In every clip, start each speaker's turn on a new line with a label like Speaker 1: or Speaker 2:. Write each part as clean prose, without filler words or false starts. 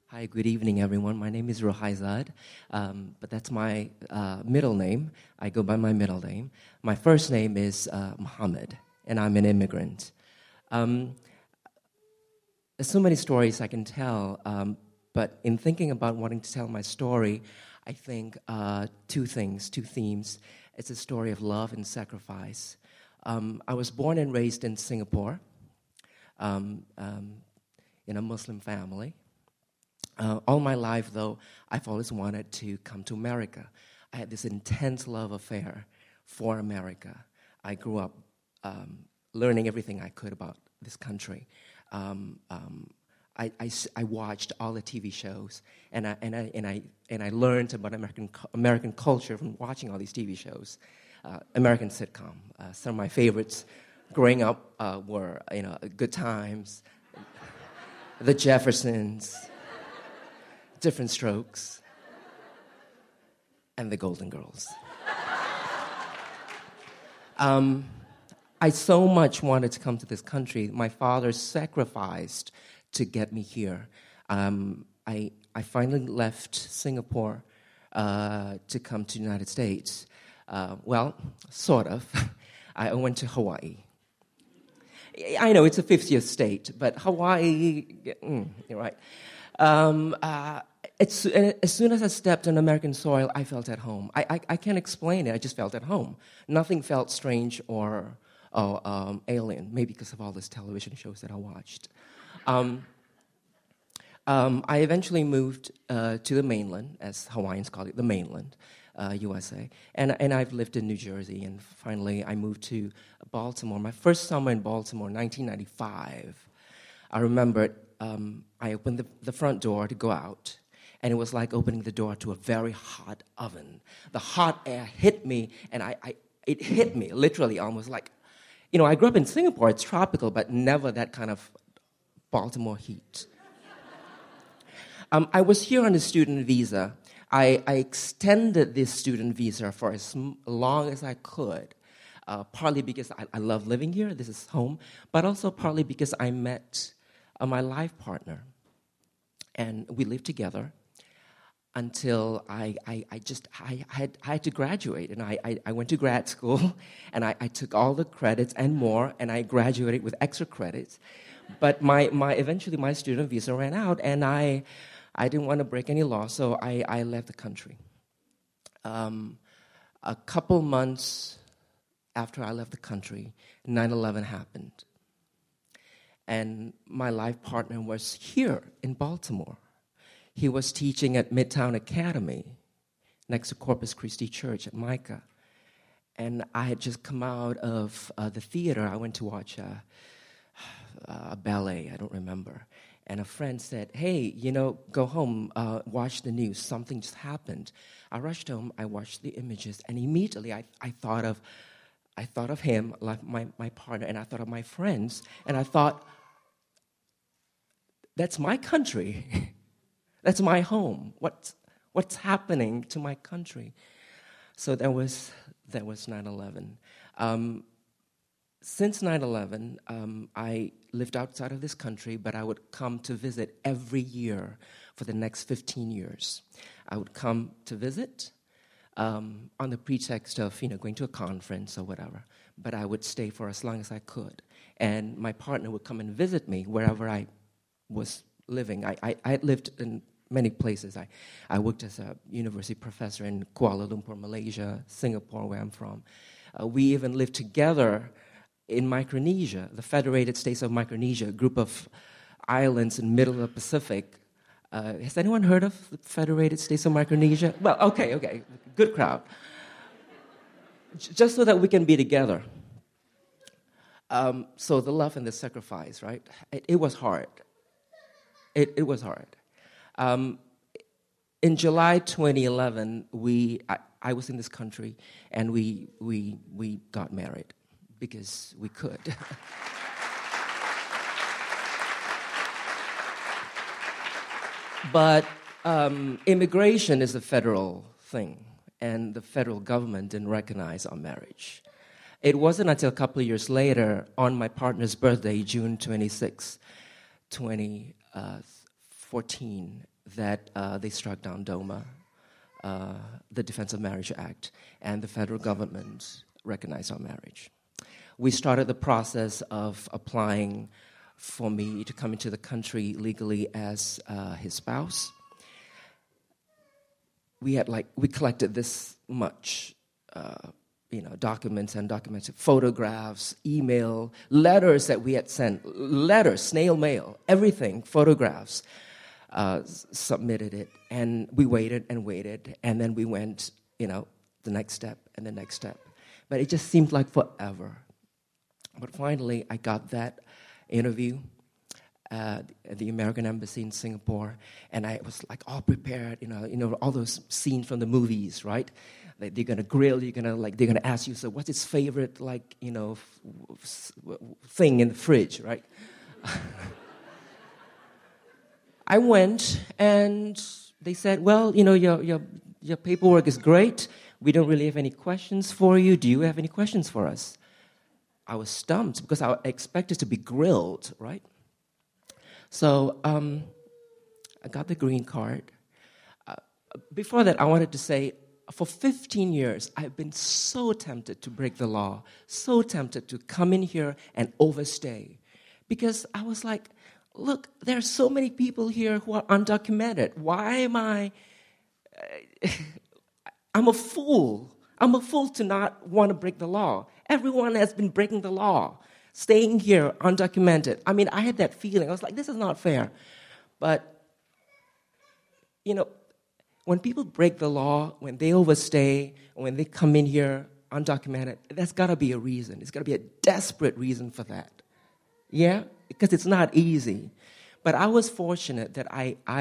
Speaker 1: Hi, good evening, everyone. My name is Rohaizad, but that's my middle name. I go by my middle name. My first name is Muhammad, and I'm an immigrant. There's so many stories I can tell, but in thinking about wanting to tell my story, I think two themes. It's a story of love and sacrifice. I was born and raised in Singapore, in a Muslim family. All my life, though, I've always wanted to come to America. I had this intense love affair for America. I grew up learning everything I could about this country. I watched all the TV shows, and I learned about American culture from watching all these TV shows. American sitcom. Some of my favorites growing up were Good Times, The Jeffersons, Different Strokes, and The Golden Girls. I so much wanted to come to this country. My father sacrificed to get me here. I finally left Singapore to come to the United States. Well, sort of. I went to Hawaii. I know it's a 50th state, but Hawaii, you're right. As soon as I stepped on American soil, I felt at home. I can't explain it. I just felt at home. Nothing felt strange or alien, maybe because of all these television shows that I watched. I eventually moved to the mainland, as Hawaiians call it, the mainland, USA. And I've lived in New Jersey, and finally I moved to Baltimore. My first summer in Baltimore, 1995. I remember I opened the front door to go out, and it was like opening the door to a very hot oven. The hot air hit me, and it hit me literally almost like, I grew up in Singapore, it's tropical, but never that kind of Baltimore heat. I was here on a student visa. I extended this student visa for as long as I could, partly because I love living here, this is home, but also partly because I met my life partner, and we lived together until I had to graduate, and I went to grad school, and I took all the credits and more, and I graduated with extra credits, but eventually my student visa ran out, and I didn't want to break any law, so I left the country. A couple months after I left the country, 9/11 happened. And my life partner was here in Baltimore. He was teaching at Midtown Academy, next to Corpus Christi Church at Micah. And I had just come out of the theater. I went to watch a ballet, I don't remember. And a friend said, hey, go home, watch the news. Something just happened. I rushed home, I watched the images, and immediately I thought of him, like my partner, and I thought of my friends, and I thought, that's my country. That's my home. What's happening to my country? So that was 9/11. Since 9/11, I lived outside of this country, but I would come to visit every year for the next 15 years. I would come to visit on the pretext of going to a conference or whatever, but I would stay for as long as I could. And my partner would come and visit me wherever I was living. I had lived in many places. I worked as a university professor in Kuala Lumpur, Malaysia, Singapore, where I'm from. We even lived together in Micronesia, the Federated States of Micronesia, a group of islands in the middle of the Pacific. Has anyone heard of the Federated States of Micronesia? Well, okay, good crowd. Just so that we can be together. So the love and the sacrifice, right? It was hard. It was hard. In July 2011, I was in this country, and we got married because we could. But immigration is a federal thing, and the federal government didn't recognize our marriage. It wasn't until a couple of years later, on my partner's birthday, June 26, 2014, that they struck down DOMA, the Defense of Marriage Act, and the federal government recognized our marriage. We started the process of applying for me to come into the country legally as his spouse. We collected this much, documents and documented photographs, email, letters that we had sent, letters, snail mail, everything, photographs, submitted it, and we waited, and then we went, the next step and the next step. But it just seemed like forever. But finally, I got that interview at the American Embassy in Singapore, and I was like all prepared, all those scenes from the movies, right? Like they're gonna grill you, they're gonna ask you, so what's his favorite, thing in the fridge, right? I went, and they said, well, your paperwork is great. We don't really have any questions for you. Do you have any questions for us? I was stumped because I expected to be grilled, right? So I got the green card. Before that, I wanted to say, for 15 years, I've been so tempted to break the law, so tempted to come in here and overstay. Because I was like, look, there are so many people here who are undocumented. Why am I... I'm a fool. I'm a fool to not want to break the law. Everyone has been breaking the law, staying here undocumented. I mean, I had that feeling. I was like, this is not fair. But, when people break the law, when they overstay, when they come in here undocumented, there's got to be a reason. There's got to be a desperate reason for that. Yeah? Because it's not easy. But I was fortunate that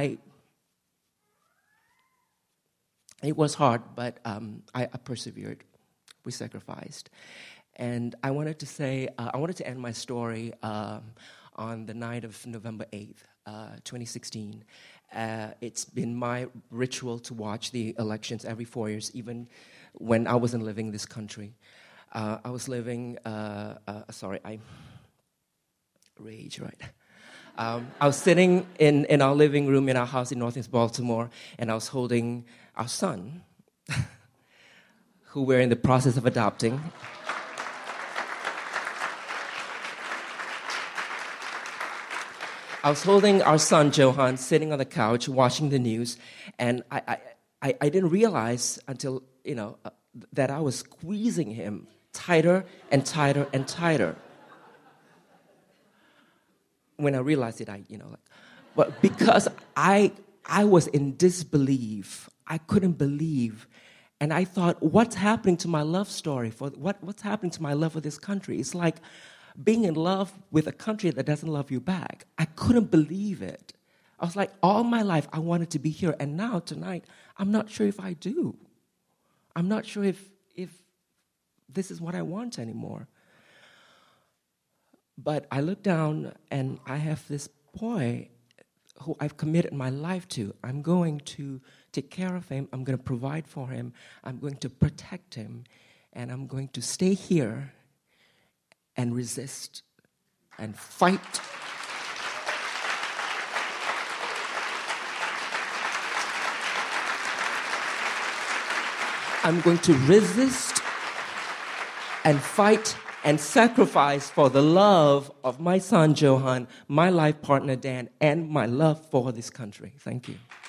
Speaker 1: it was hard, but I persevered. We sacrificed. And I wanted to end my story on the night of November 8th, 2016. It's been my ritual to watch the elections every 4 years, even when I wasn't living in this country. I was living, I rage, right? I was sitting in our living room in our house in Northeast Baltimore, and I was holding our son, who we're in the process of adopting. I was holding our son, Johan, sitting on the couch watching the news, and I didn't realize until, that I was squeezing him tighter and tighter and tighter. When I realized it, but because I was in disbelief, I couldn't believe, and I thought, what's happening to my love story? What's happening to my love for this country? It's like being in love with a country that doesn't love you back. I couldn't believe it. I was like, all my life I wanted to be here, and now tonight I'm not sure if I do. I'm not sure if this is what I want anymore. But I look down, and I have this boy who I've committed my life to. I'm going to take care of him. I'm going to provide for him. I'm going to protect him. And I'm going to stay here and resist and fight. I'm going to resist and fight and sacrifice for the love of my son, Johan, my life partner, Dan, and my love for this country. Thank you.